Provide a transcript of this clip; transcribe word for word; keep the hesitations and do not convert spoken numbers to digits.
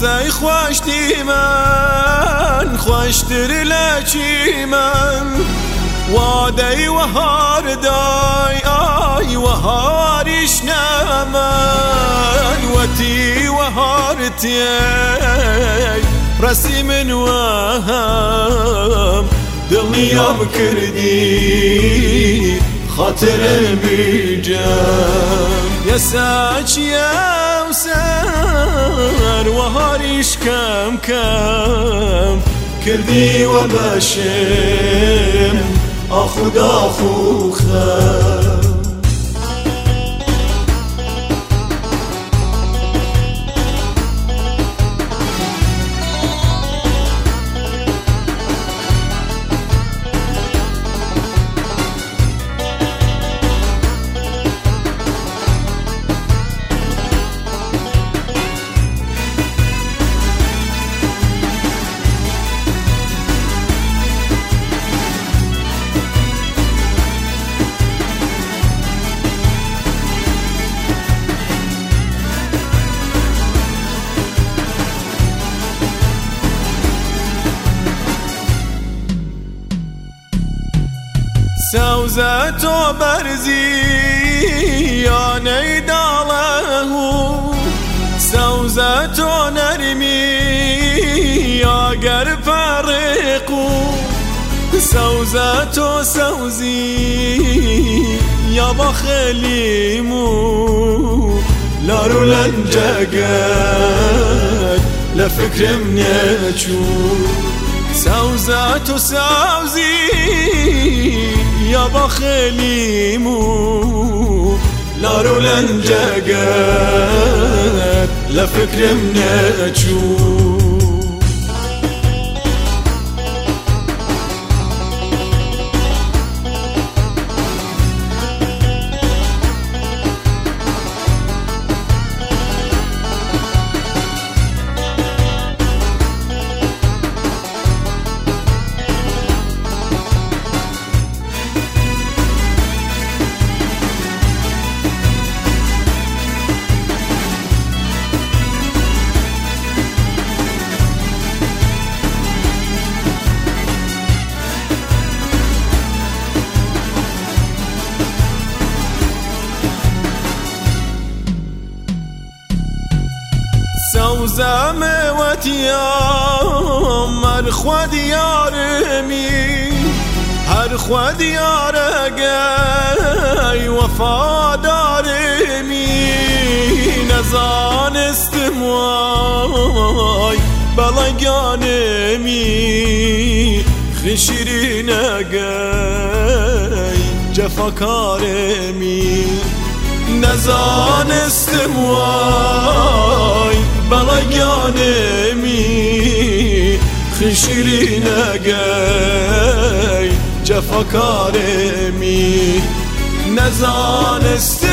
سوزەی خوشتی من خوشتر لەچی من وادەی وەهاردای ئای وەهاریش نەمەن وەتی وەهارتێی ڕەسی من وەهەم دڵنیام کردی خاطرمی جەم یەساچیە سەر وەهاریش کەم کەم کردی وە بەشم ئاخو داخو خەم سوزە تۆ بەرزی یانەی داڵە و سوزە تۆ نەرمی یاگەر فەڕێق و سوزە تۆ سەوزی یا بە خێلیم و لار و لەنجەگەر لە فکرم نەچوو سوزە تۆ سەوزی یا با خیلیم و لارو لنجگت لفکرم نچو سوزە مێوەتیام هەر خوا دیارمی هەر خوا دیارەگەی وەفادارمی نەزانستم وای بەڵەگانمی خشیرینەگەی جەفاکارمی نەزانستم وای بەڵەگانمی خشیرینەگەی جەفاکارمی نەزانستم